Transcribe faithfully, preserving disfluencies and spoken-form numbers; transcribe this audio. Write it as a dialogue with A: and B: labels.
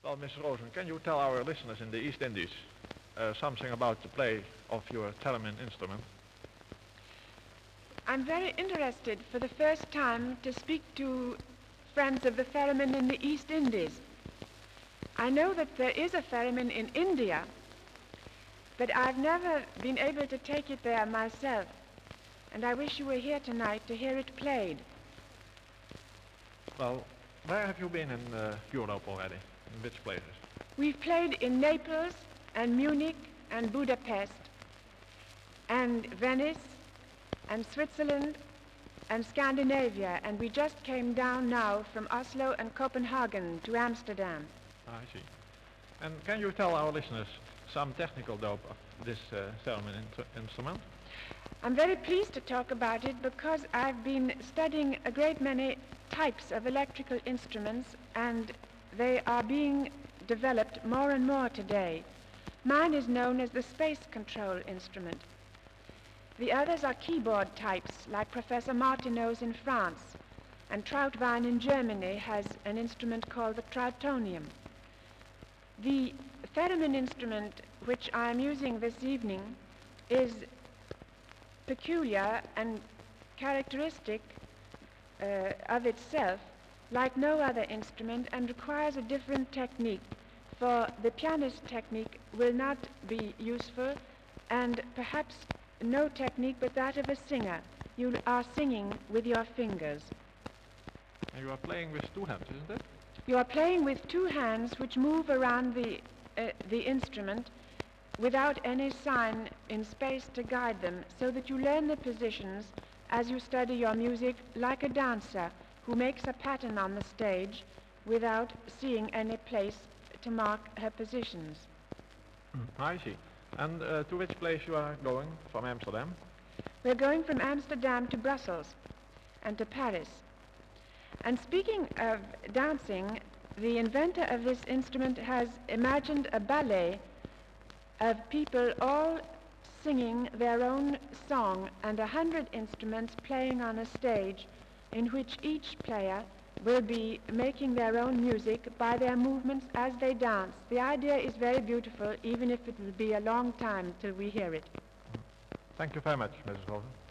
A: Well, Miss Rosen, can you tell our listeners in the East Indies uh, something about the play of your theremin instrument?
B: I'm very interested for the first time to speak to friends of the theremin in the East Indies. I know that there is a theremin in India, but I've never been able to take it there myself, and I wish you were here tonight to hear it played.
A: Well, where have you been in uh, Europe already? In which places?
B: We've played in Naples and Munich and Budapest and Venice and Switzerland and Scandinavia, and we just came down now from Oslo and Copenhagen to Amsterdam.
A: Ah, I see. And can you tell our listeners some technical dope of this uh, theremin in- instrument?
B: I'm very pleased to talk about it because I've been studying a great many types of electrical instruments, and they are being developed more and more today. Mine is known as the space control instrument. The others are keyboard types, like Professor Martineau's in France, and Trautwein in Germany has an instrument called the Trautonium. The theremin instrument which I'm using this evening is peculiar and characteristic uh, of itself, like no other instrument, and requires a different technique, for the pianist technique will not be useful, and perhaps no technique but that of a singer. You are singing with your fingers.
A: And you are playing with two hands, isn't it?
B: You are playing with two hands which move around the, uh, the instrument without any sign in space to guide them, so that you learn the positions as you study your music, like a dancer who makes a pattern on the stage without seeing any place to mark her positions.
A: I see. And uh, to which place you are going from Amsterdam?
B: We're going from Amsterdam to Brussels and to Paris. And speaking of dancing, the inventor of this instrument has imagined a ballet of people all singing their own song, and a hundred instruments playing on a stage in which each player will be making their own music by their movements as they dance. The idea is very beautiful, even if it will be a long time till we hear it.
A: Thank you very much, Missus Rosen.